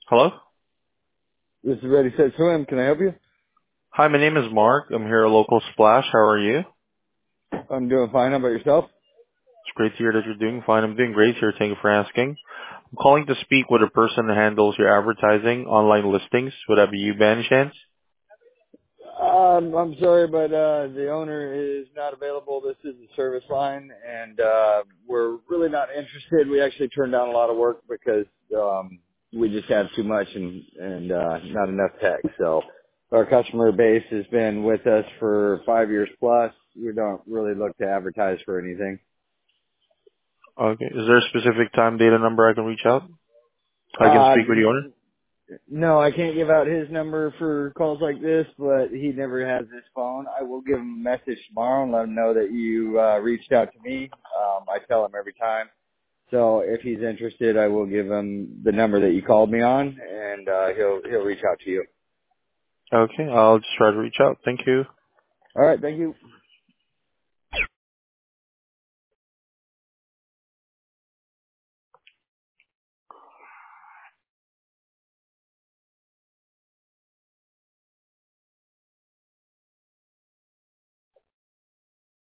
Hello? This is Ready Set Swim. Can I help you? Hi, my name is Mark. I'm here at Local Splash. How are you? I'm doing fine. How about yourself? It's great to hear that you're doing fine. I'm doing great here. Thank you for asking. I'm calling to speak with a person that handles your advertising, online listings. Would that be you, by any chance? I'm sorry, but the owner is not available. This is a service line, and we're really not interested. We actually turned down a lot of work because we just have too much and not enough tech. So our customer base has been with us for 5 years plus. We don't really look to advertise for anything. Okay. Is there a specific time, date, and number I can reach out? I can speak with the Uh, owner? No, I can't give out his number for calls like this, but he never has his phone. I will give him a message tomorrow and let him know that you reached out to me. I tell him every time. So if he's interested, I will give him the number that you called me on, and he'll reach out to you. Okay. I'll just try to reach out. Thank you. All right, thank you.